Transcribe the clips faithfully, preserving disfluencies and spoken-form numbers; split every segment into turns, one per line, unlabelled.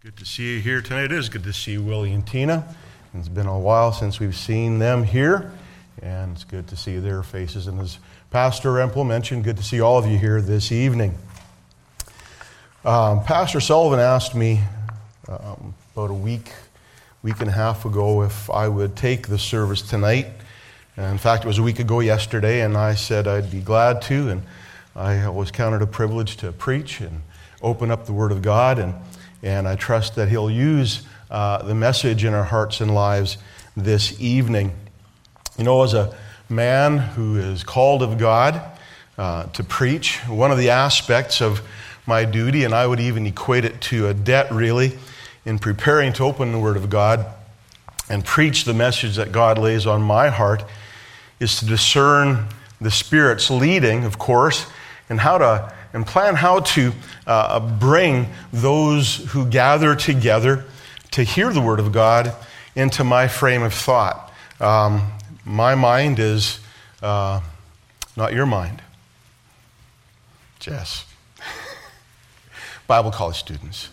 Good to see you here tonight. It is good to see Willie and Tina. It's been a while since we've seen them here, and it's good to see their faces. And as Pastor Rempel mentioned, good to see all of you here this evening. Um, Pastor Sullivan asked me um, about a week, week and a half ago if I would take the service tonight. And in fact, it was a week ago yesterday, and I said I'd be glad to. And I always counted a privilege to preach and open up the Word of God, and And I trust that He'll use uh, the message in our hearts and lives this evening. You know, as a man who is called of God uh, to preach, one of the aspects of my duty, and I would even equate it to a debt really, in preparing to open the Word of God and preach the message that God lays on my heart, is to discern the Spirit's leading, of course, and how to and plan how to uh, bring those who gather together to hear the Word of God into my frame of thought. Um, my mind is uh, not your mind. Jess. Bible college students.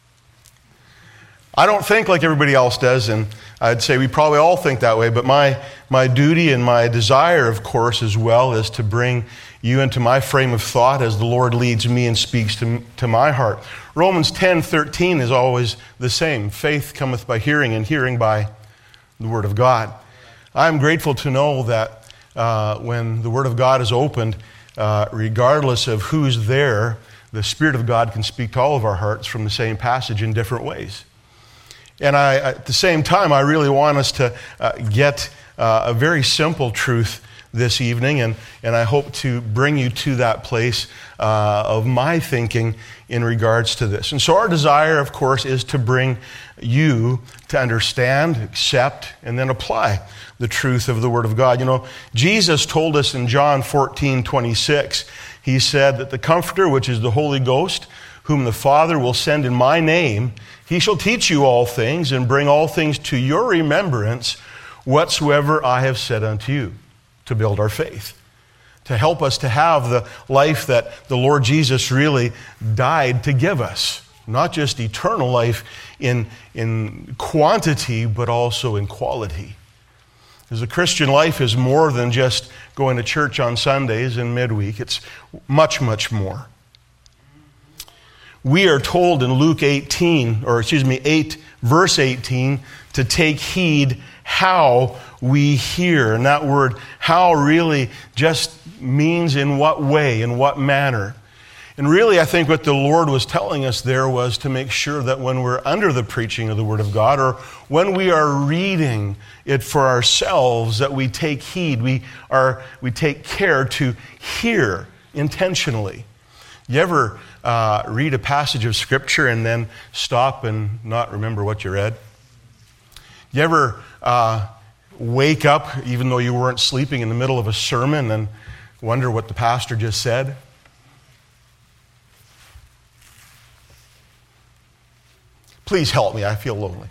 I don't think like everybody else does, and I'd say we probably all think that way, but my, my duty and my desire, of course, as well, is to bring you into my frame of thought as the Lord leads me and speaks to, to my heart. Romans ten thirteen is always the same. Faith cometh by hearing, and hearing by the Word of God. I'm grateful to know that uh, when the Word of God is opened, uh, regardless of who's there, the Spirit of God can speak to all of our hearts from the same passage in different ways. And I, at the same time, I really want us to uh, get uh, a very simple truth this evening, and, and I hope to bring you to that place uh, of my thinking in regards to this. And so our desire, of course, is to bring you to understand, accept, and then apply the truth of the Word of God. You know, Jesus told us in John fourteen twenty-six, He said that the Comforter, which is the Holy Ghost, whom the Father will send in my name, He shall teach you all things and bring all things to your remembrance whatsoever I have said unto you, to build our faith, to help us to have the life that the Lord Jesus really died to give us. Not just eternal life in, in quantity, but also in quality. Because the Christian life is more than just going to church on Sundays and midweek. It's much, much more. We are told in Luke eighteen, or excuse me, eight, verse eighteen, to take heed how we hear. And that word how really just means in what way, in what manner. And really, I think what the Lord was telling us there was to make sure that when we're under the preaching of the Word of God, or when we are reading it for ourselves, that we take heed, we are we take care to hear intentionally. You ever uh, read a passage of Scripture and then stop and not remember what you read? You ever uh, wake up, even though you weren't sleeping, in the middle of a sermon and wonder what the pastor just said? Please help me, I feel lonely.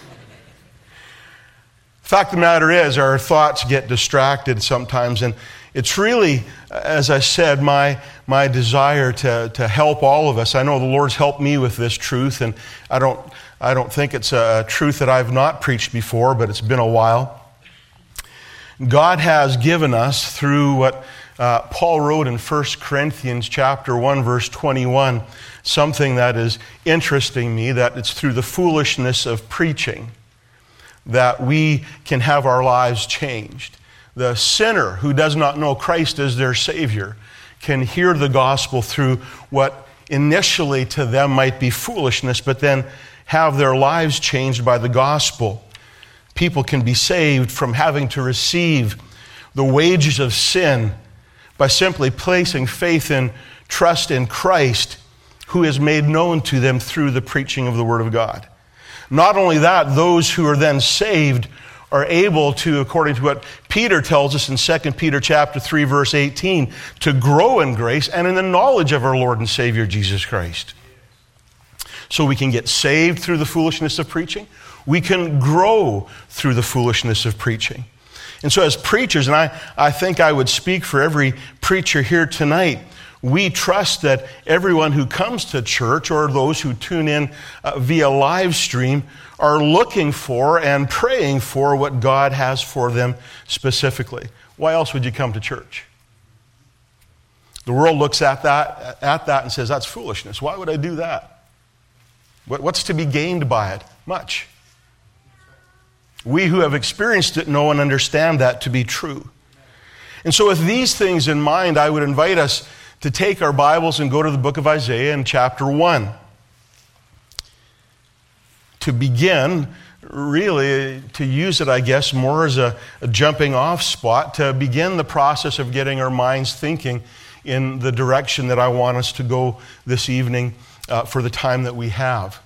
The fact of the matter is, our thoughts get distracted sometimes, and it's really, as I said, my my desire to, to help all of us. I know the Lord's helped me with this truth, and I don't I don't think it's a truth that I've not preached before, but it's been a while. God has given us, through what uh, Paul wrote in First Corinthians chapter one, verse twenty-one, something that is interesting me, that it's through the foolishness of preaching that we can have our lives changed. The sinner who does not know Christ as their Savior can hear the gospel through what initially to them might be foolishness, but then have their lives changed by the gospel. People can be saved from having to receive the wages of sin by simply placing faith and trust in Christ, who is made known to them through the preaching of the Word of God. Not only that, those who are then saved are able to, according to what Peter tells us in Second Peter chapter three, verse eighteen, to grow in grace and in the knowledge of our Lord and Savior Jesus Christ. So we can get saved through the foolishness of preaching. We can grow through the foolishness of preaching. And so as preachers, and I, I think I would speak for every preacher here tonight, We trust that everyone who comes to church or those who tune in uh, via live stream are looking for and praying for what God has for them specifically. Why else would you come to church? The world looks at that, at that and says, that's foolishness. Why would I do that? What, what's to be gained by it? Much. We who have experienced it know and understand that to be true. And so with these things in mind, I would invite us to take our Bibles and go to the book of Isaiah in chapter one. To begin, really, to use it, I guess, more as a, a jumping off spot, to begin the process of getting our minds thinking in the direction that I want us to go this evening uh, for the time that we have.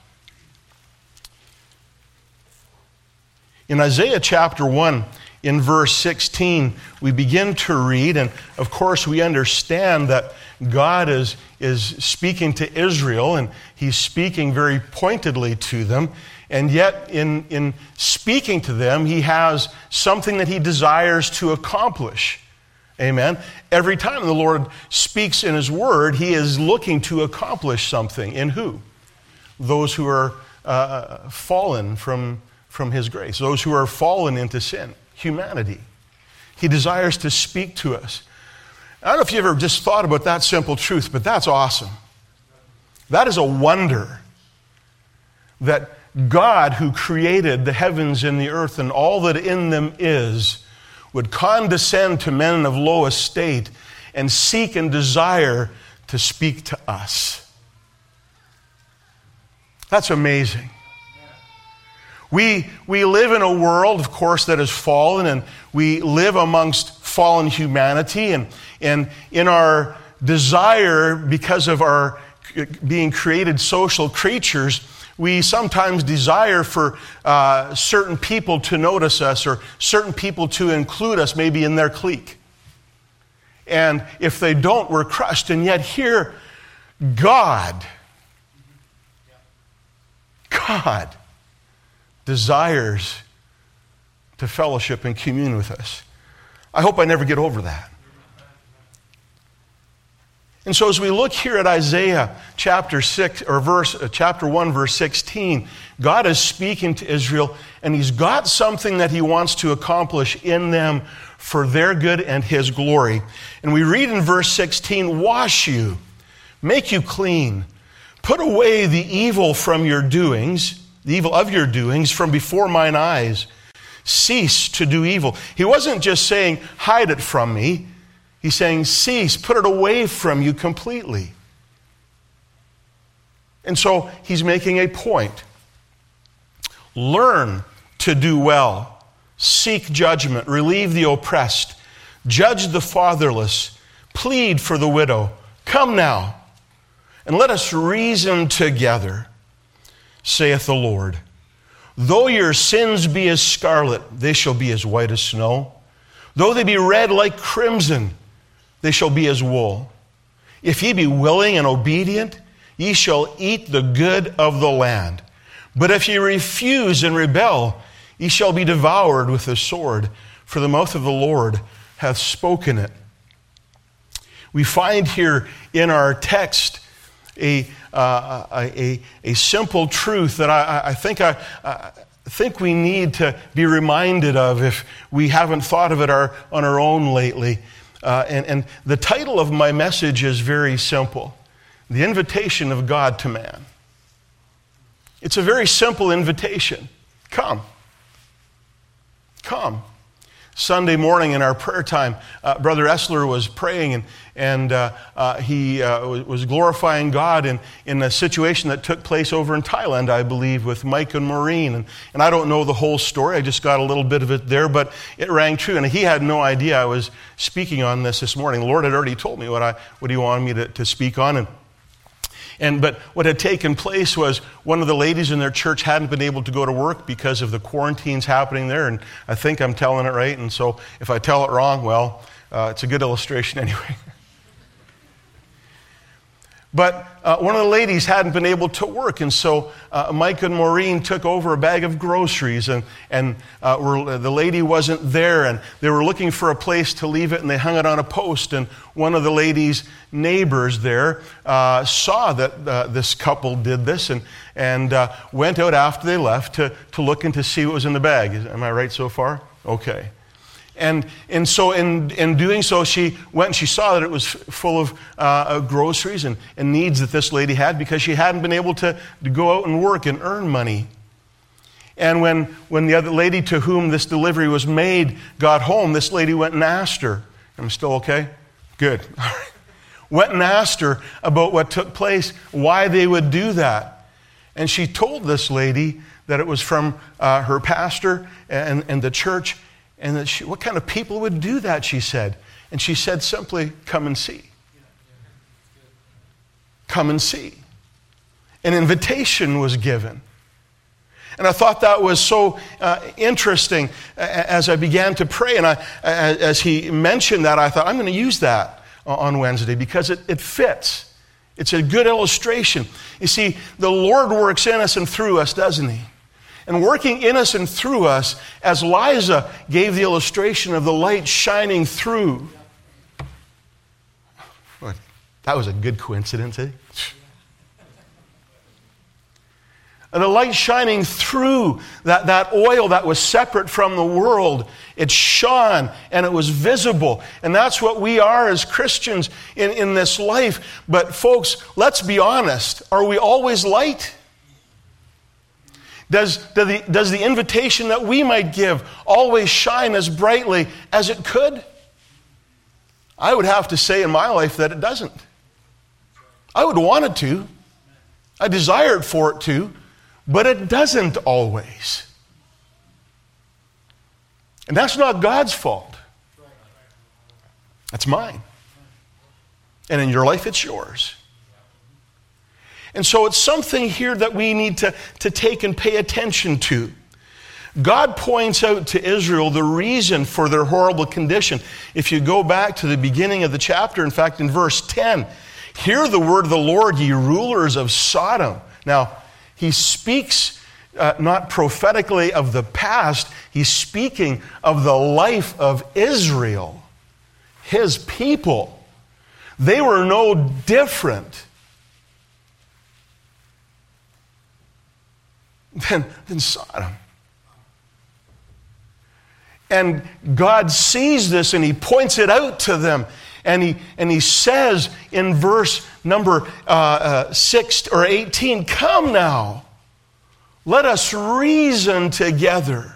In Isaiah chapter one, in verse sixteen, we begin to read, and of course we understand that God is, is speaking to Israel, and he's speaking very pointedly to them, and yet in, in speaking to them, he has something that he desires to accomplish. Amen? Every time the Lord speaks in his word, he is looking to accomplish something. In who? Those who are uh, fallen from, from his grace, those who are fallen into sin. Humanity. He desires to speak to us. I don't know if you ever just thought about that simple truth, but that's awesome. That is a wonder that God, who created the heavens and the earth and all that in them is, would condescend to men of low estate and seek and desire to speak to us. That's amazing. We, we live in a world, of course, that is fallen, and we live amongst fallen humanity, and, and in our desire, because of our being created social creatures, we sometimes desire for uh, certain people to notice us or certain people to include us maybe in their clique. And if they don't, we're crushed. And yet here, God, God desires to fellowship and commune with us. I hope I never get over that. And so as we look here at Isaiah chapter six or verse uh, chapter one verse sixteen, God is speaking to Israel, and he's got something that he wants to accomplish in them for their good and his glory. And we read in verse sixteen, "Wash you, make you clean, put away the evil from your doings, the evil of your doings from before mine eyes. Cease to do evil." He wasn't just saying, hide it from me. He's saying, cease, put it away from you completely. And so he's making a point. Learn to do well. Seek judgment. Relieve the oppressed. Judge the fatherless. Plead for the widow. Come now, and let us reason together, saith the Lord. Though your sins be as scarlet, they shall be as white as snow. Though they be red like crimson, they shall be as wool. If ye be willing and obedient, ye shall eat the good of the land. But if ye refuse and rebel, ye shall be devoured with the sword, for the mouth of the Lord hath spoken it. We find here in our text a uh, a, a, a simple truth that I, I think I, I think we need to be reminded of if we haven't thought of it our, on our own lately. Uh, and, and the title of my message is very simple: The Invitation of God to Man. It's a very simple invitation. Come. Come. Sunday morning in our prayer time, uh, Brother Essler was praying, and, and uh, uh, he uh, was glorifying God in, in a situation that took place over in Thailand, I believe, with Mike and Maureen. And, and I don't know the whole story. I just got a little bit of it there, but it rang true. And he had no idea I was speaking on this this morning. The Lord had already told me what, I, what he wanted me to, to speak on. And And but what had taken place was one of the ladies in their church hadn't been able to go to work because of the quarantines happening there, and I think I'm telling it right, and so if I tell it wrong, well, uh, it's a good illustration anyway. But uh, one of the ladies hadn't been able to work, and so uh, Mike and Maureen took over a bag of groceries, and, and uh, were, the lady wasn't there, and they were looking for a place to leave it, and they hung it on a post, and one of the lady's neighbors there uh, saw that uh, this couple did this, and, and uh, went out after they left to, to look and to see what was in the bag. Am I right so far? Okay. And and so in, in doing so, she went and she saw that it was full of uh, groceries and, and needs that this lady had, because she hadn't been able to, to go out and work and earn money. And when, when the other lady to whom this delivery was made got home, this lady went and asked her, am I still okay? Good. All right. Went and asked her about what took place, why they would do that. And she told this lady that it was from uh, her pastor and, and the church, and that she, what kind of people would do that, she said. And she said simply, come and see. Come and see. An invitation was given. And I thought that was so uh, interesting as I began to pray. And I, as he mentioned that, I thought, I'm going to use that on Wednesday because it, it fits. It's a good illustration. You see, the Lord works in us and through us, doesn't he? And working in us and through us, as Liza gave the illustration of the light shining through. That was a good coincidence, eh? And the light shining through that, that oil that was separate from the world, it shone and it was visible. And that's what we are as Christians in, in this life. But folks, let's be honest. Are we always light? Does, does, the, does the invitation that we might give always shine as brightly as it could? I would have to say in my life that it doesn't. I would want it to. I desired for it to, but it doesn't always. And that's not God's fault. That's mine. And in your life, it's yours. And so it's something here that we need to, to take and pay attention to. God points out to Israel the reason for their horrible condition. If you go back to the beginning of the chapter, in fact, in verse ten, hear the word of the Lord, ye rulers of Sodom. Now, he speaks uh, not prophetically of the past, he's speaking of the life of Israel, his people. They were no different than, than Sodom. And God sees this and he points it out to them. And he, and he says in verse number uh, uh, six or eighteen, come now, let us reason together.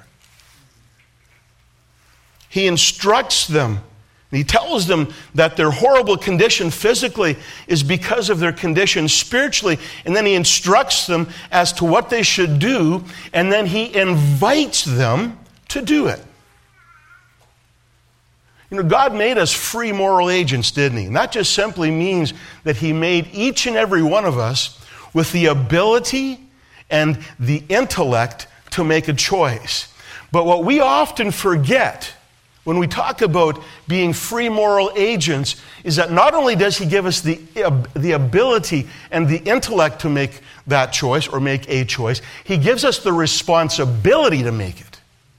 He instructs them. He tells them that their horrible condition physically is because of their condition spiritually. And then he instructs them as to what they should do. And then he invites them to do it. You know, God made us free moral agents, didn't he? And that just simply means that he made each and every one of us with the ability and the intellect to make a choice. But what we often forget when we talk about being free moral agents is that not only does he give us the, the ability and the intellect to make that choice or make a choice, he gives us the responsibility to make it.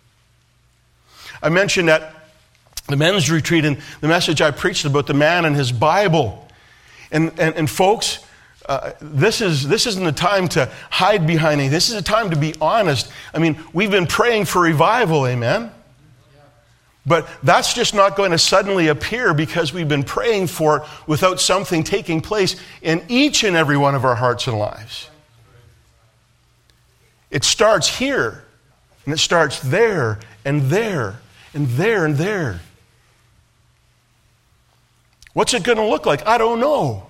I mentioned at the men's retreat and the message I preached about the man and his Bible. And, and, and folks, uh, this, is, this isn't a time to hide behind anything. This is a time to be honest. I mean, we've been praying for revival, amen? But that's just not going to suddenly appear because we've been praying for it without something taking place in each and every one of our hearts and lives. It starts here, and it starts there, and there, and there, and there. What's it going to look like? I don't know.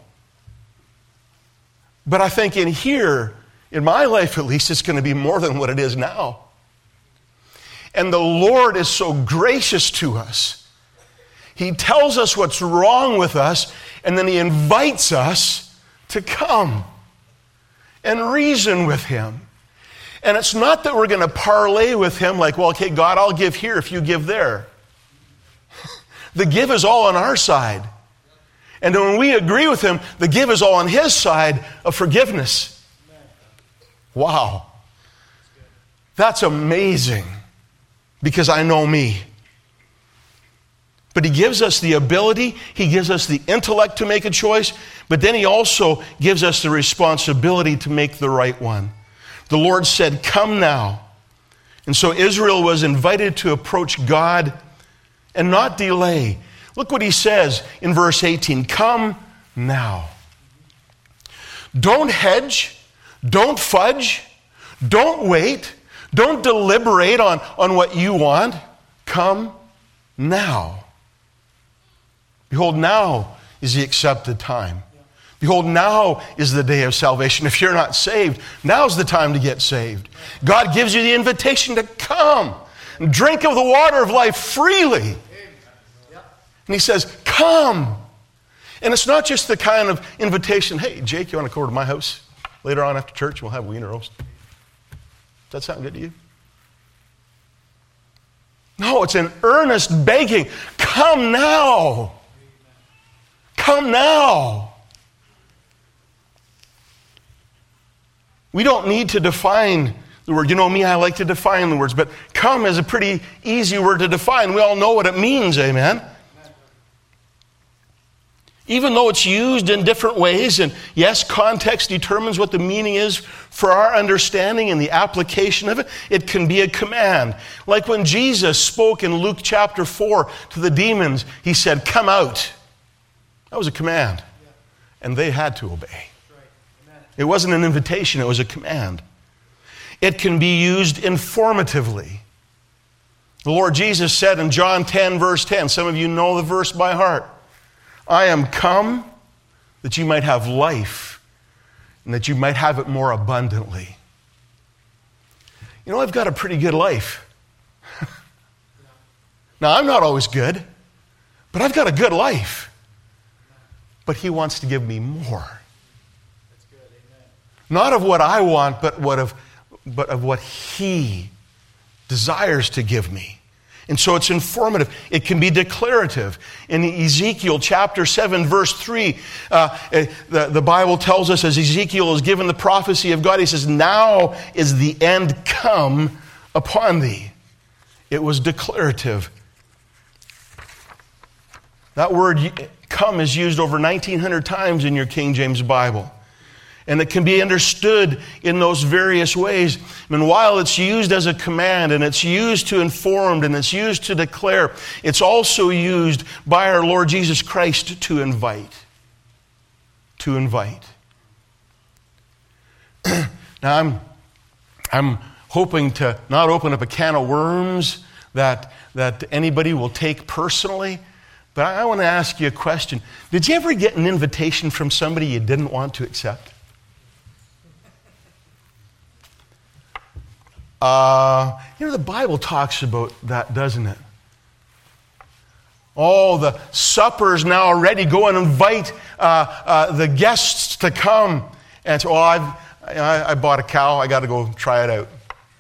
But I think in here, in my life at least, it's going to be more than what it is now. And the Lord is so gracious to us. He tells us what's wrong with us, and then he invites us to come and reason with him. And it's not that we're going to parlay with him like, well, okay, God, I'll give here if you give there. The give is all on our side. And then when we agree with him, the give is all on his side of forgiveness. Wow. That's amazing, because I know me. But he gives us the ability, he gives us the intellect to make a choice, but then he also gives us the responsibility to make the right one. The Lord said, "Come now." And so Israel was invited to approach God and not delay. Look what he says in verse eighteen, "Come now." Don't hedge, don't fudge, don't wait, don't deliberate on, on what you want. Come now. Behold, now is the accepted time. Behold, now is the day of salvation. If you're not saved, now's the time to get saved. God gives you the invitation to come and drink of the water of life freely. And he says, come. And it's not just the kind of invitation, hey, Jake, you want to go over to my house later on after church? We'll have wiener roast. Does that sound good to you? No, it's an earnest begging. Come now. Come now. We don't need to define the word. You know me, I like to define the words, but come is a pretty easy word to define. We all know what it means, amen? Even though it's used in different ways, and yes, context determines what the meaning is for our understanding and the application of it, it can be a command. Like when Jesus spoke in Luke chapter four to the demons, he said, come out. That was a command. And they had to obey. It wasn't an invitation, it was a command. It can be used informatively. The Lord Jesus said in John ten, verse ten, some of you know the verse by heart, I am come that you might have life and that you might have it more abundantly. You know, I've got a pretty good life. Now, I'm not always good, but I've got a good life. But he wants to give me more. That's good, amen. Not of what I want, but what of, but of what he desires to give me. And so it's informative. It can be declarative. In Ezekiel chapter seven, verse three, uh, the, the Bible tells us as Ezekiel is given the prophecy of God, he says, now is the end come upon thee. It was declarative. That word come is used over nineteen hundred times in your King James Bible. And it can be understood in those various ways. And while it's used as a command, and it's used to inform, and it's used to declare, it's also used by our Lord Jesus Christ to invite. To invite. Now, I'm, I'm hoping to not open up a can of worms that, that anybody will take personally, but I want to ask you a question. Did you ever get an invitation from somebody you didn't want to accept? Uh, you know, the Bible talks about that, doesn't it? Oh, the supper's now ready. Go and invite uh, uh, the guests to come. And so, oh, I've, I, I bought a cow. I got to go try it out.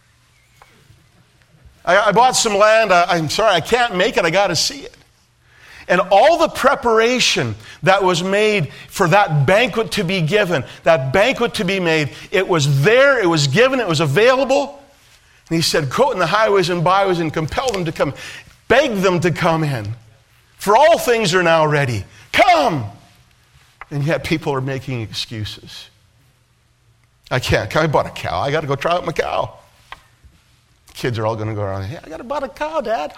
I, I bought some land. I, I'm sorry, I can't make it. I got to see it. And all the preparation that was made for that banquet to be given, that banquet to be made, it was there, it was given, it was available. And he said, go in the highways and byways and compel them to come. Beg them to come in. For all things are now ready. Come! And yet people are making excuses. I can't. I bought a cow. I got to go try out my cow. Kids are all going to go around. Hey, I got to buy a cow, Dad.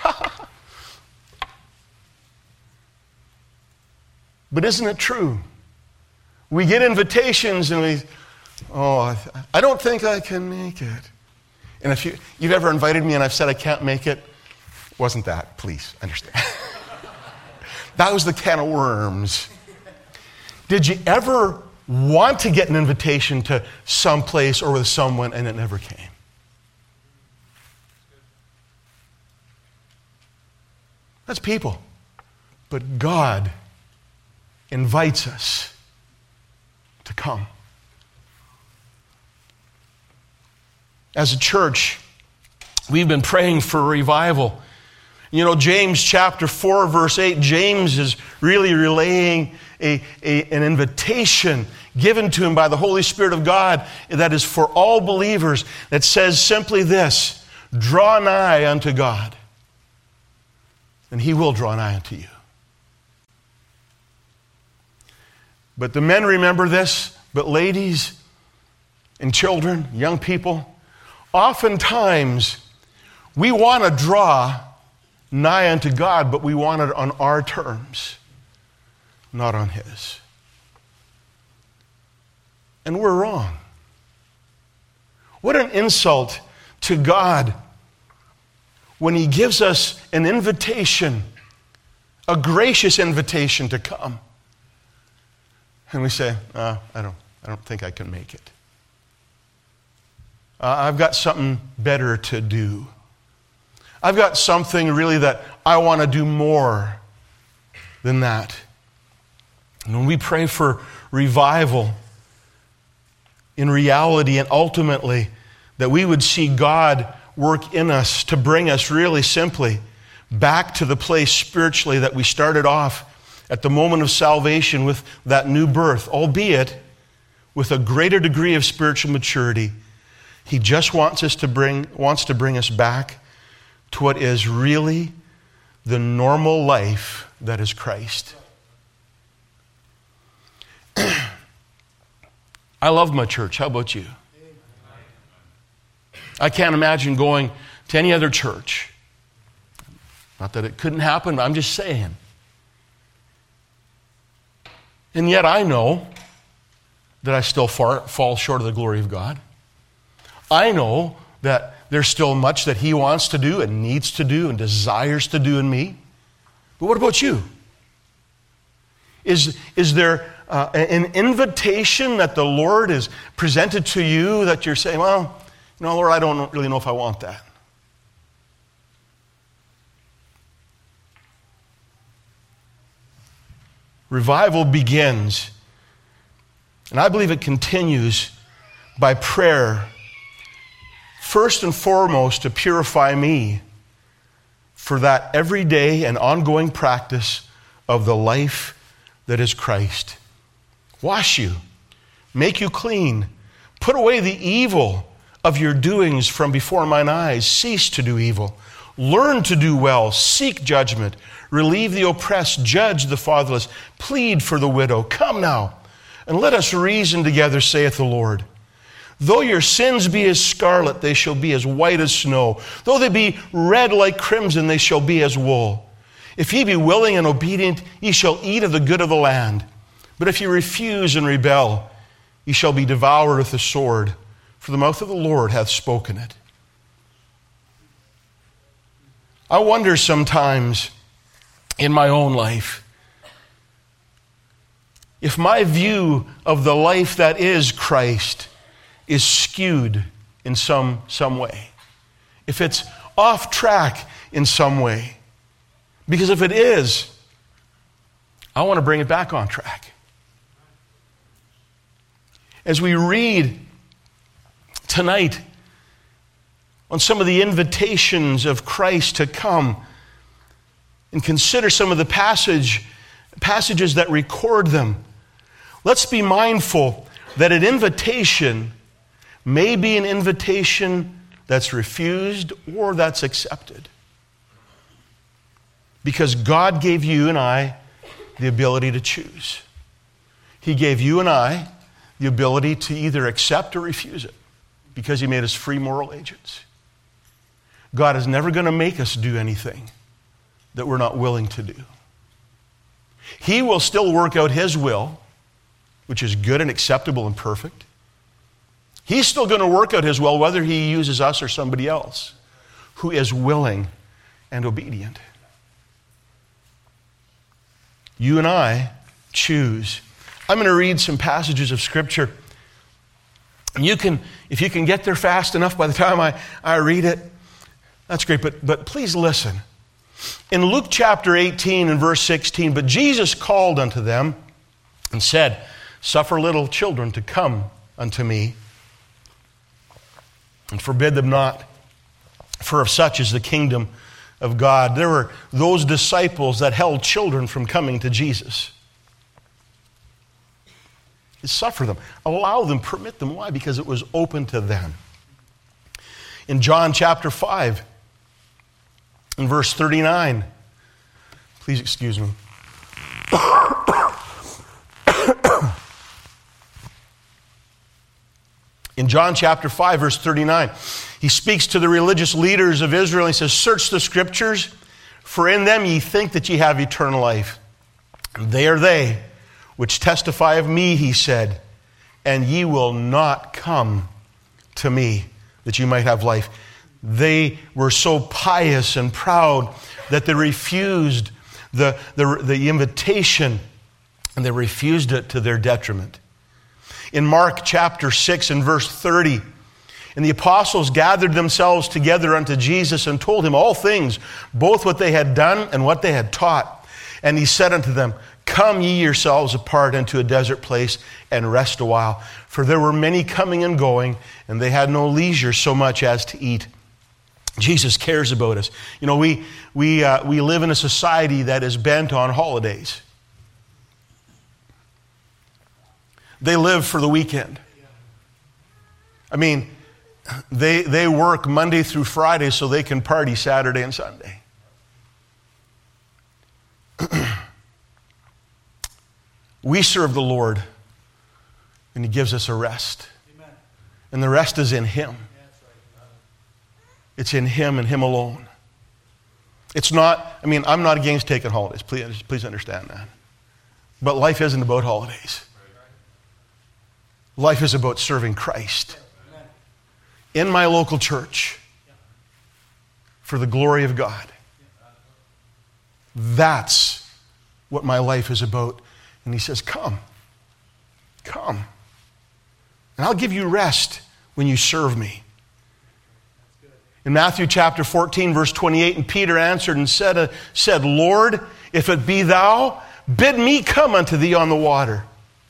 But isn't it true? We get invitations and we, oh, I don't think I can make it. And if you, you've ever invited me and I've said I can't make it, wasn't that, please understand. That was the can of worms. Did you ever want to get an invitation to some place or with someone and it never came? That's people. But God invites us to come. As a church, we've been praying for revival. You know, James chapter four, verse eight, James is really relaying a, a, an invitation given to him by the Holy Spirit of God that is for all believers, that says simply this: draw nigh unto God, and He will draw nigh unto you. But the men remember this, but ladies and children, young people, oftentimes we want to draw nigh unto God, but we want it on our terms, not on His. And we're wrong. What an insult to God when He gives us an invitation, a gracious invitation to come. And we say, uh, I don't, I don't think I can make it. Uh, I've got something better to do. I've got something really that I want to do more than that. And when we pray for revival, in reality and ultimately, that we would see God work in us to bring us really simply back to the place spiritually that we started off at the moment of salvation with that new birth, albeit with a greater degree of spiritual maturity. He just wants us to bring, wants to bring us back to what is really the normal life that is Christ. I love my church. How about you? I can't imagine going to any other church. Not that it couldn't happen, but I'm just saying. And yet I know that I still far, fall short of the glory of God. I know that there's still much that He wants to do and needs to do and desires to do in me. But what about you? Is, is there uh, an invitation that the Lord has presented to you that you're saying, well, you know, Lord, I don't really know if I want that? Revival begins, and I believe it continues, by prayer, first and foremost to purify me for that everyday and ongoing practice of the life that is Christ. Wash you, make you clean, put away the evil of your doings from before mine eyes, cease to do evil, learn to do well, seek judgment, relieve the oppressed, judge the fatherless, plead for the widow. Come now, and let us reason together, saith the Lord. Though your sins be as scarlet, they shall be as white as snow. Though they be red like crimson, they shall be as wool. If ye be willing and obedient, ye shall eat of the good of the land. But if ye refuse and rebel, ye shall be devoured with the sword, for the mouth of the Lord hath spoken it. I wonder sometimes in my own life, if my view of the life that is Christ is skewed in some, some way. If it's off track in some way. Because if it is, I want to bring it back on track. As we read tonight on some of the invitations of Christ to come, and consider some of the passage, passages that record them, let's be mindful that an invitation may be an invitation that's refused or that's accepted. Because God gave you and I the ability to choose. He gave you and I the ability to either accept or refuse it, because He made us free moral agents. God is never going to make us do anything that we're not willing to do. He will still work out His will, which is good and acceptable and perfect. He's still going to work out His will whether He uses us or somebody else who is willing and obedient. You and I choose. I'm going to read some passages of Scripture. And you can, if you can get there fast enough by the time I, I read it, that's great. But, but please listen. In Luke chapter eighteen and verse sixteen, but Jesus called unto them and said, suffer little children to come unto me, and forbid them not, for of such is the kingdom of God. There were those disciples that held children from coming to Jesus. Suffer them. Allow them. Permit them. Why? Because it was open to them. In John chapter five, in verse thirty-nine, please excuse me. In John chapter five, verse thirty-nine, he speaks to the religious leaders of Israel. And he says, "Search the scriptures, for in them ye think that ye have eternal life. And they are they which testify of me," he said, "and ye will not come to me that you might have life." They were so pious and proud that they refused the, the, the invitation, and they refused it to their detriment. In Mark chapter six and verse thirty, "And the apostles gathered themselves together unto Jesus and told him all things, both what they had done and what they had taught. And he said unto them, Come ye yourselves apart into a desert place and rest a while. For there were many coming and going, and they had no leisure so much as to eat." Jesus cares about us. You know, we, we, uh, we live in a society that is bent on holidays. They live for the weekend. I mean, they, they work Monday through Friday so they can party Saturday and Sunday. We serve the Lord, and He gives us a rest. Amen. And the rest is in Him. Yeah, that's right. It's in Him and Him alone. It's not, I mean, I'm not against taking holidays. Please, please understand that. But life isn't about holidays. Life is about serving Christ. Amen. In my local church, for the glory of God. That's what my life is about. And He says, come, come. And I'll give you rest when you serve me. In Matthew chapter fourteen, verse twenty-eight, "And Peter answered and said, uh, said, Lord, if it be thou, bid me come unto thee on the water."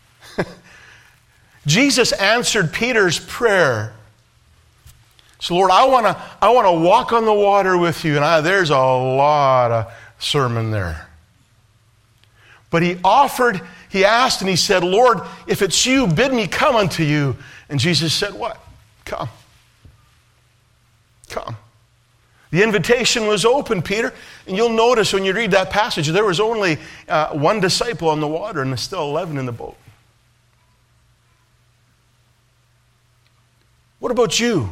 Jesus answered Peter's prayer. So, Lord, I want to I want to walk on the water with you. And I, there's a lot of sermon there. But he offered, he asked, and he said, Lord, if it's you, bid me come unto you. And Jesus said, what? Come. Come. The invitation was open, Peter. And you'll notice when you read that passage, there was only uh, one disciple on the water, and there's still eleven in the boat. What about you?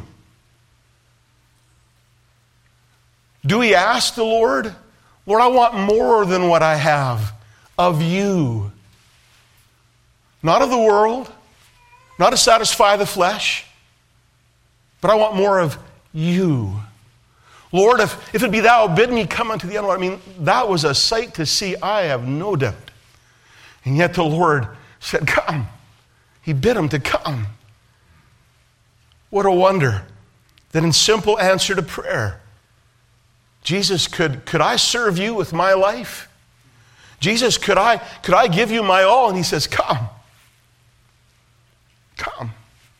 Do we ask the Lord, Lord, I want more than what I have of you. Not of the world, not to satisfy the flesh, but I want more of you. Lord, if, if it be thou, bid me come unto the end. I mean, that was a sight to see, I have no doubt. And yet the Lord said, come. He bid him to come. What a wonder that in simple answer to prayer, Jesus, could, could I serve you with my life? Jesus, could I, could I give you my all? And he says, come. Come.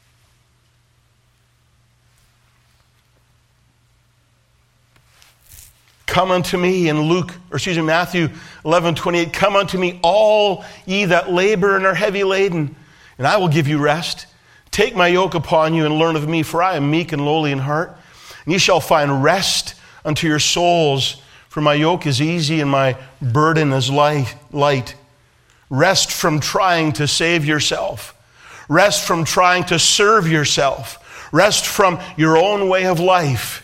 Come unto me in Luke, or excuse me, Matthew eleven twenty-eight. Come unto me, all ye that labor and are heavy laden, and I will give you rest. Take my yoke upon you and learn of me, for I am meek and lowly in heart, and ye shall find rest unto your souls. For my yoke is easy and my burden is light. Rest from trying to save yourself. Rest from trying to serve yourself. Rest from your own way of life.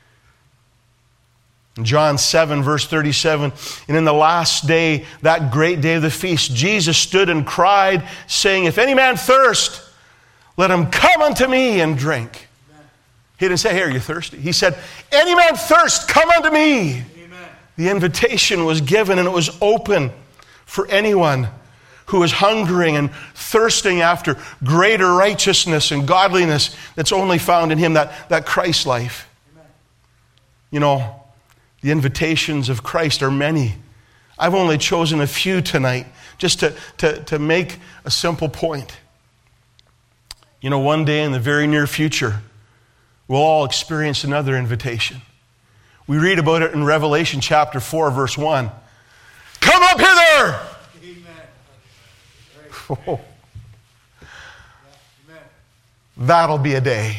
In John seven, verse thirty-seven, and in the last day, that great day of the feast, Jesus stood and cried, saying, if any man thirst, let him come unto me and drink. Amen. He didn't say, hey, are you thirsty? He said, any man thirst, come unto me. Amen. The invitation was given and it was open for anyone who is hungering and thirsting after greater righteousness and godliness that's only found in Him, that, that Christ life. Amen. You know, the invitations of Christ are many. I've only chosen a few tonight just to, to, to make a simple point. You know, one day in the very near future, we'll all experience another invitation. We read about it in Revelation chapter four, verse one. Come up hither! Oh. That'll be a day.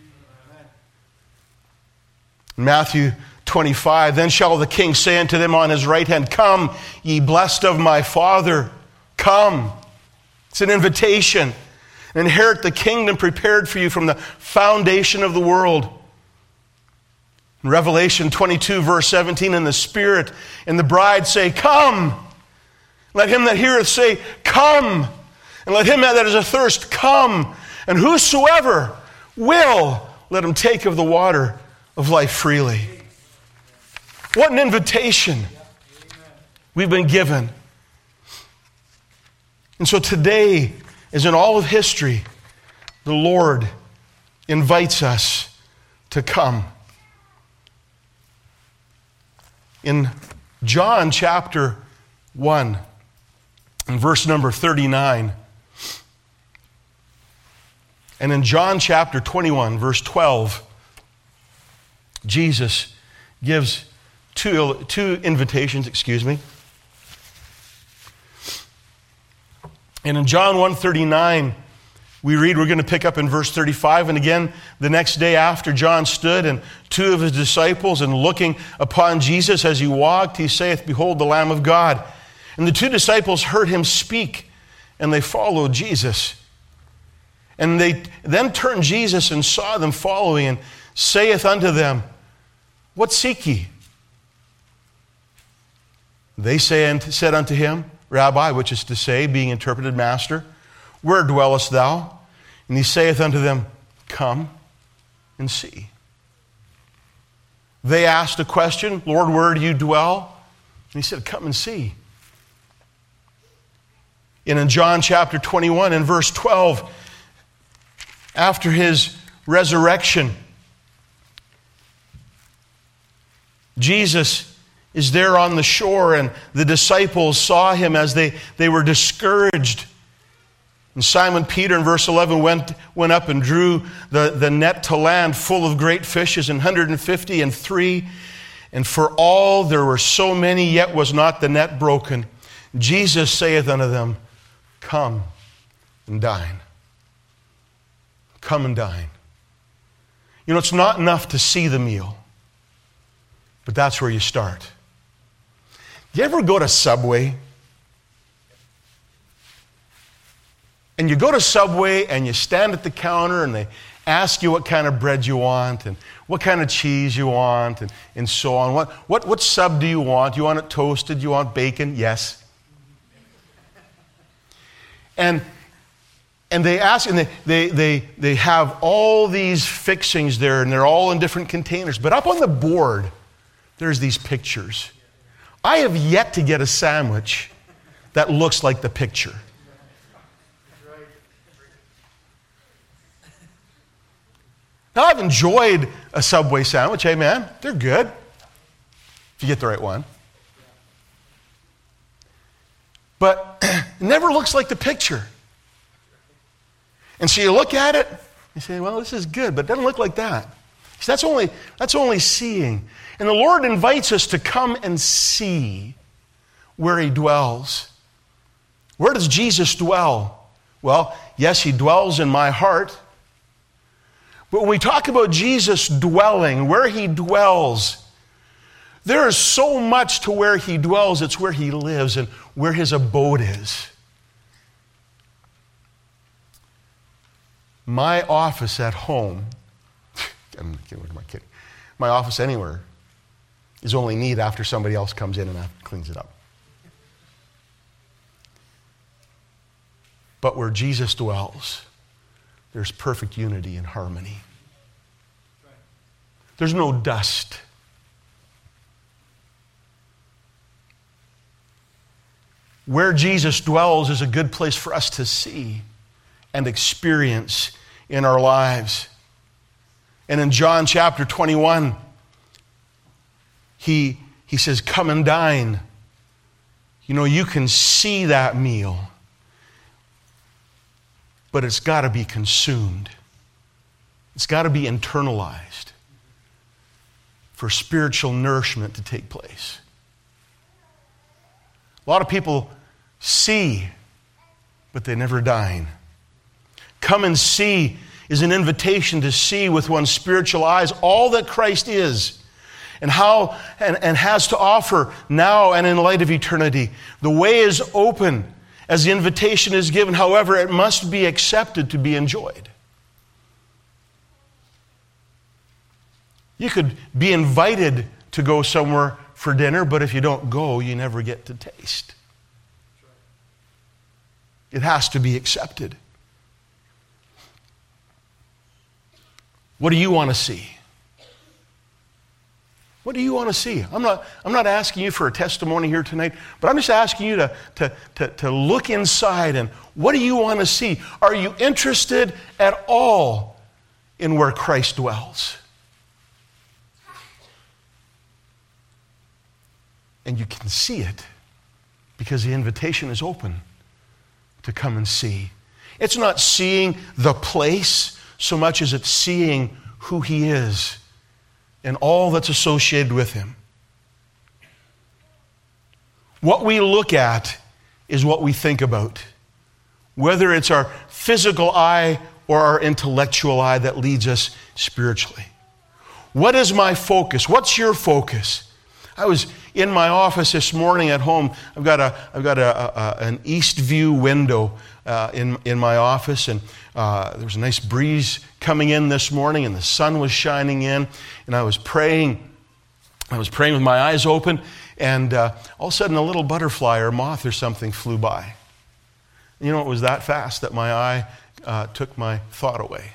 Matthew twenty-five, then shall the king say unto them on his right hand, come, ye blessed of my Father, come. It's an invitation. Inherit the kingdom prepared for you from the foundation of the world. In Revelation twenty-two, verse seventeen, and the Spirit and the bride say, come. Let him that heareth say, come. And let him that is athirst come. And whosoever will, let him take of the water of life freely. What an invitation we've been given. And so today, as in all of history, the Lord invites us to come. In John chapter one, in verse number thirty-nine, and in John chapter twenty-one, verse twelve, Jesus gives two, two invitations, excuse me. And in John one thirty-nine, we read, we're going to pick up in verse thirty-five, and again, the next day after John stood, and two of his disciples, and looking upon Jesus as he walked, he saith, behold, the Lamb of God. And the two disciples heard him speak, and they followed Jesus. And they then turned Jesus and saw them following, and saith unto them, what seek ye? They say, said unto him, Rabbi, which is to say, being interpreted, Master, where dwellest thou? And he saith unto them, come and see. They asked a question, Lord, where do you dwell? And he said, come and see. And in John chapter twenty-one, in verse twelve, after his resurrection, Jesus is there on the shore, and the disciples saw him as they, they were discouraged. And Simon Peter in verse eleven went, went up and drew the, the net to land full of great fishes, and one hundred fifty and three. And for all there were so many, yet was not the net broken. Jesus saith unto them, come and dine. Come and dine. You know, it's not enough to see the meal, but that's where you start. Do you ever go to Subway? And you go to Subway and you stand at the counter and they ask you what kind of bread you want and what kind of cheese you want and, and so on. What, what, what sub do you want? You want it toasted? You want bacon? Yes. And and they ask, and they, they, they, they have all these fixings there, and they're all in different containers. But up on the board, there's these pictures. I have yet to get a sandwich that looks like the picture. Now, I've enjoyed a Subway sandwich, hey man, they're good, if you get the right one. But it never looks like the picture. And so you look at it, you say, well, this is good, but it doesn't look like that. So that's only, that's only seeing. And the Lord invites us to come and see where he dwells. Where does Jesus dwell? Well, yes, he dwells in my heart. But when we talk about Jesus dwelling, where he dwells, there is so much to where he dwells. It's where he lives and where his abode is. My office at home, I'm kidding, my office anywhere is only neat after somebody else comes in and cleans it up. But where Jesus dwells, there's perfect unity and harmony. There's no dust. Where Jesus dwells is a good place for us to see and experience in our lives. And in John chapter twenty-one, he, he says, come and dine. You know, you can see that meal, but it's got to be consumed. It's got to be internalized. for spiritual nourishment to take place. A lot of people see, but they never dine. Come and see is an invitation to see with one's spiritual eyes all that Christ is and how and, and has to offer now and in light of eternity. The way is open as the invitation is given. However, it must be accepted to be enjoyed. You could be invited to go somewhere for dinner, but if you don't go, you never get to taste. It has to be accepted. What do you want to see? What do you want to see? I'm not, I'm not asking you for a testimony here tonight, but I'm just asking you to, to, to, to look inside and what do you want to see? Are you interested at all in where Christ dwells? And you can see it because the invitation is open to come and see. It's not seeing the place so much as it's seeing who He is and all that's associated with Him. What we look at is what we think about, whether it's our physical eye or our intellectual eye that leads us spiritually. What is my focus? What's your focus? I was in my office this morning at home. I've got a I've got a, a, an east view window uh, in in my office, and uh, there was a nice breeze coming in this morning, and the sun was shining in, and I was praying. I was praying with my eyes open, and uh, all of a sudden, a little butterfly or moth or something flew by. You know, it was that fast that my eye uh, took my thought away.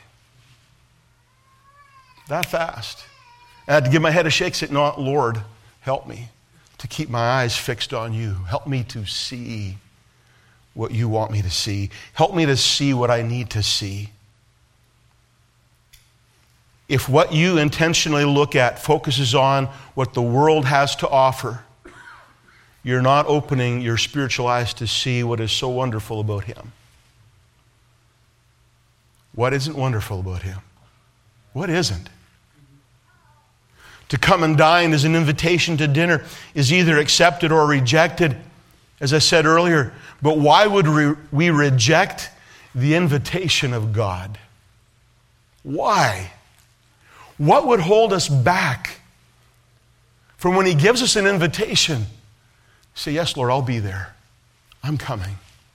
That fast. I had to give my head a shake, say, "No, Lord, help me to keep my eyes fixed on You. Help me to see what You want me to see. Help me to see what I need to see." If what you intentionally look at focuses on what the world has to offer, you're not opening your spiritual eyes to see what is so wonderful about Him. What isn't wonderful about Him? What isn't? To come and dine as an invitation to dinner is either accepted or rejected, as I said earlier. But why would we reject the invitation of God? Why? What would hold us back from when He gives us an invitation? Say, "Yes, Lord, I'll be there. I'm coming."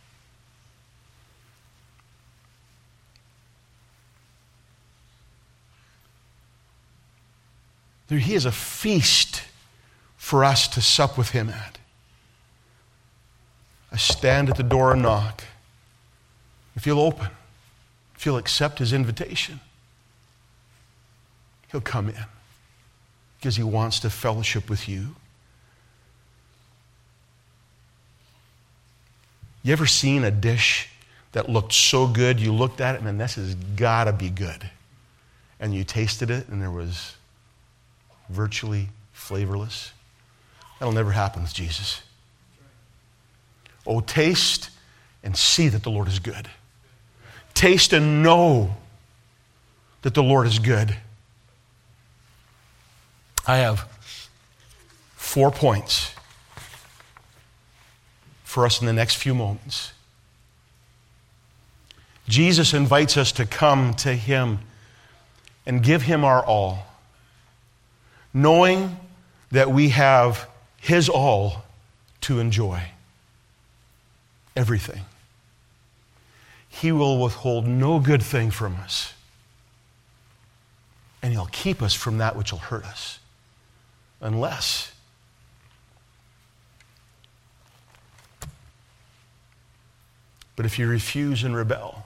He is a feast for us to sup with Him at. I stand at the door and knock. If You'll open, if You'll accept His invitation, He'll come in because He wants to fellowship with you. You ever seen a dish that looked so good, you looked at it and this has got to be good, and you tasted it and there was virtually flavorless? That'll never happen with Jesus. Oh, taste and see that the Lord is good. Taste and know that the Lord is good. I have four points for us in the next few moments. Jesus invites us to come to Him and give Him our all, knowing that we have His all to enjoy. Everything. He will withhold no good thing from us. And He'll keep us from that which will hurt us. Unless but if you refuse and rebel,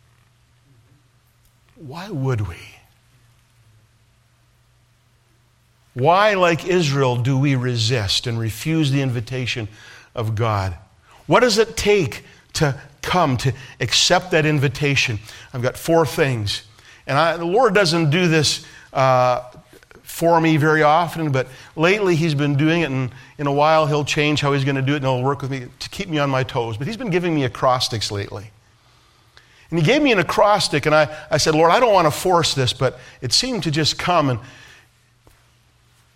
why would we? Why, like Israel, do we resist and refuse the invitation of God? What does it take to come, to accept that invitation? I've got four things. And I, the Lord doesn't do this uh, for me very often, but lately He's been doing it, and in a while He'll change how He's going to do it, and He'll work with me to keep me on my toes. But He's been giving me acrostics lately. And He gave me an acrostic, and I, I said, Lord, I don't want to force this, but it seemed to just come. And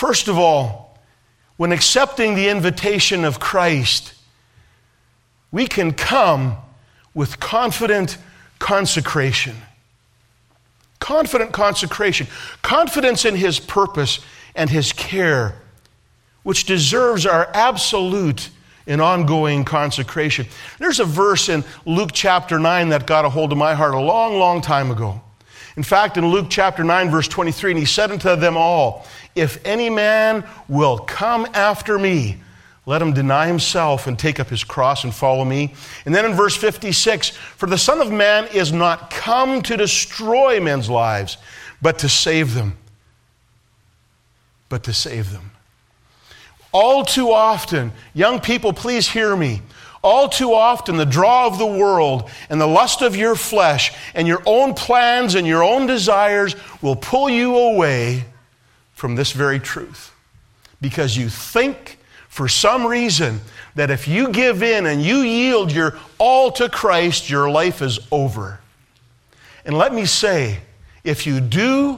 First of all, when accepting the invitation of Christ, we can come with confident consecration. Confident consecration. Confidence in His purpose and His care, which deserves our absolute and ongoing consecration. There's a verse in Luke chapter nine that got a hold of my heart a long, long time ago. In fact, in Luke chapter nine, verse twenty-three, and He said unto them all, if any man will come after me, let him deny himself and take up his cross and follow me. And then in verse fifty-six, for the Son of Man is not come to destroy men's lives, but to save them. But to save them. All too often, young people, please hear me. All too often, the draw of the world and the lust of your flesh and your own plans and your own desires will pull you away from this very truth. Because you think, for some reason, that if you give in and you yield your all to Christ, your life is over. And let me say, if you do,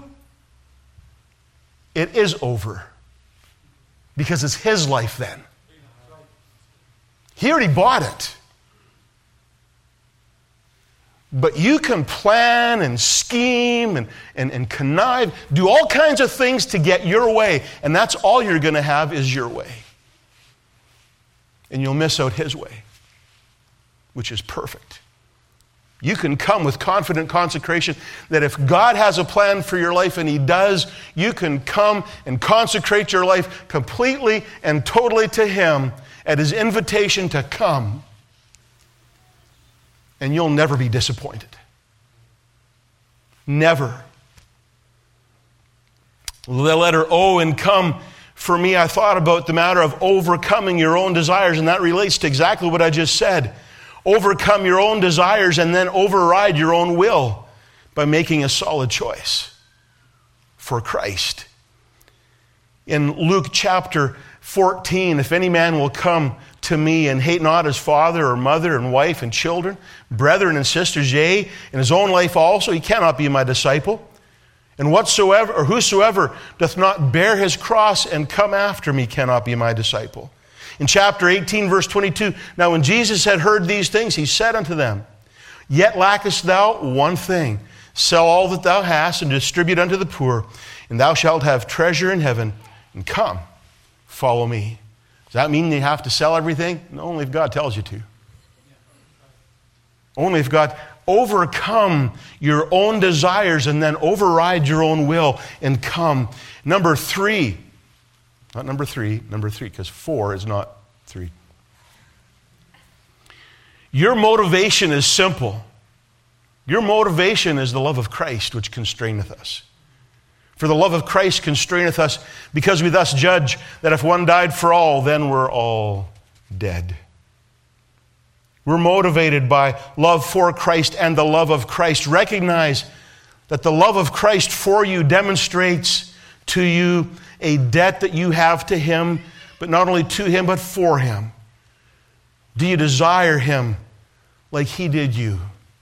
it is over. Because it's His life then. He already bought it. But you can plan and scheme and, and, and connive, do all kinds of things to get your way, and that's all you're going to have is your way. And you'll miss out His way, which is perfect. You can come with confident consecration that if God has a plan for your life, and He does, you can come and consecrate your life completely and totally to Him at His invitation to come. And you'll never be disappointed. Never. The letter O in come, for me, I thought about the matter of overcoming your own desires, and that relates to exactly what I just said. Overcome your own desires and then override your own will by making a solid choice for Christ. In Luke chapter fourteen, if any man will come to me and hate not his father or mother and wife and children, brethren and sisters, yea, in his own life also, he cannot be my disciple. And whatsoever or whosoever doth not bear his cross and come after me cannot be my disciple. In chapter eighteen, verse twenty-two, now when Jesus had heard these things, He said unto them, yet lackest thou one thing. Sell all that thou hast and distribute unto the poor, and thou shalt have treasure in heaven, and come, follow me. Does that mean you have to sell everything? No, only if God tells you to. Only if God overcome your own desires and then override your own will and come. Number three, not number three, number three, because four is not three. Your motivation is simple. Your motivation is the love of Christ which constraineth us. For the love of Christ constraineth us, because we thus judge that if one died for all, then we're all dead. We're motivated by love for Christ and the love of Christ. Recognize that the love of Christ for you demonstrates to you a debt that you have to Him, but not only to Him, but for Him. Do you desire Him like He did you?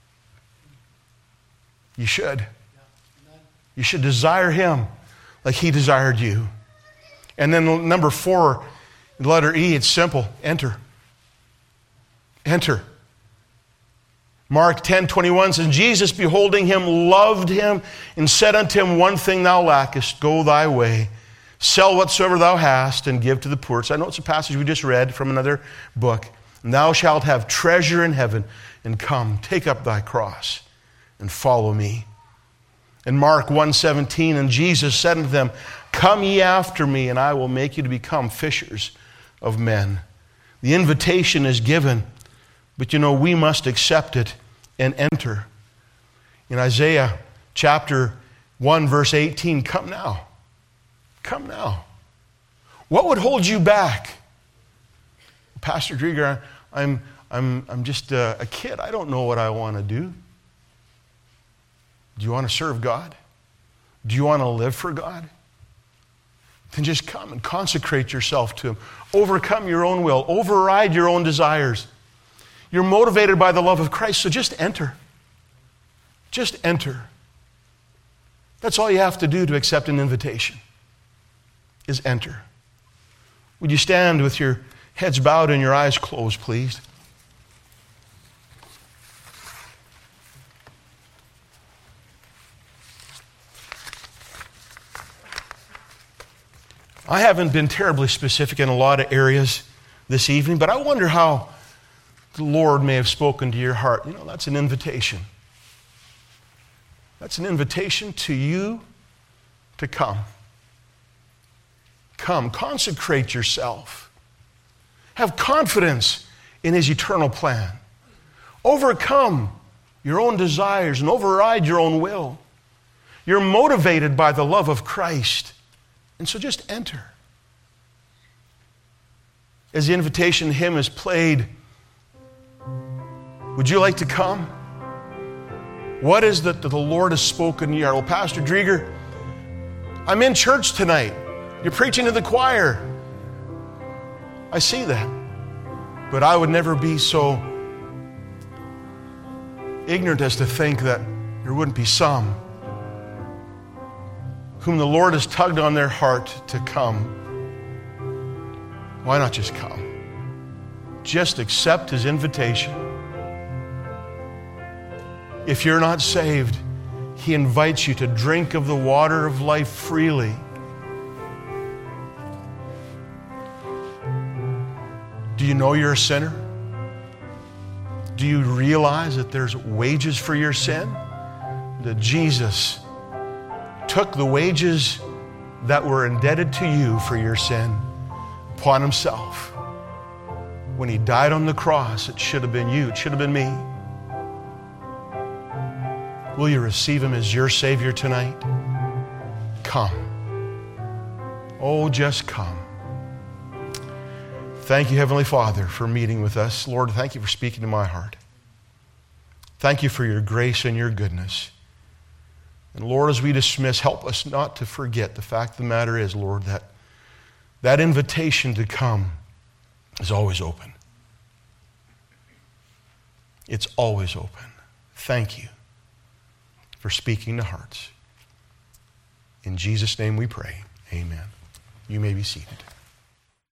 You should. You should desire Him like He desired you. And then number four, letter E, it's simple. Enter. Enter. Mark ten twenty-one says, Jesus, beholding him, loved him, and said unto him, one thing thou lackest, go thy way. Sell whatsoever thou hast, and give to the poor. So I know it's a passage we just read from another book. And thou shalt have treasure in heaven, and come, take up thy cross, and follow me. In Mark one seventeen, and Jesus said unto them, come ye after me, and I will make you to become fishers of men. The invitation is given, but you know, we must accept it and enter. In Isaiah chapter one, verse eighteen, come now. Come now. What would hold you back? Pastor Drieger, I'm, I'm, I'm just a, a kid. I don't know what I want to do. Do you want to serve God? Do you want to live for God? Then just come and consecrate yourself to Him. Overcome your own will. Override your own desires. You're motivated by the love of Christ, so just enter. Just enter. That's all you have to do to accept an invitation. is enter. Would you stand with your heads bowed and your eyes closed, please? I haven't been terribly specific in a lot of areas this evening, but I wonder how the Lord may have spoken to your heart. You know, that's an invitation. That's an invitation to you to come. Come, consecrate yourself. Have confidence in His eternal plan. Overcome your own desires and override your own will. You're motivated by the love of Christ. And so just enter. As the invitation hymn is played, would you like to come? What is that the Lord has spoken to you? Well, Pastor Drieger, I'm in church tonight. You're preaching to the choir. I see that. But I would never be so ignorant as to think that there wouldn't be some whom the Lord has tugged on their heart to come. Why not just come? Just accept His invitation. If you're not saved, He invites you to drink of the water of life freely. Do you know you're a sinner? Do you realize that there's wages for your sin? That Jesus took the wages that were indebted to you for your sin upon Himself. When He died on the cross, it should have been you, it should have been me. Will you receive Him as your Savior tonight? Come. Oh, just come. Thank you, Heavenly Father, for meeting with us. Lord, thank you for speaking to my heart. Thank you for your grace and your goodness. And Lord, as we dismiss, help us not to forget the fact of the matter is, Lord, that that invitation to come is always open. It's always open. Thank you for speaking to hearts. In Jesus' name we pray. Amen. You may be seated.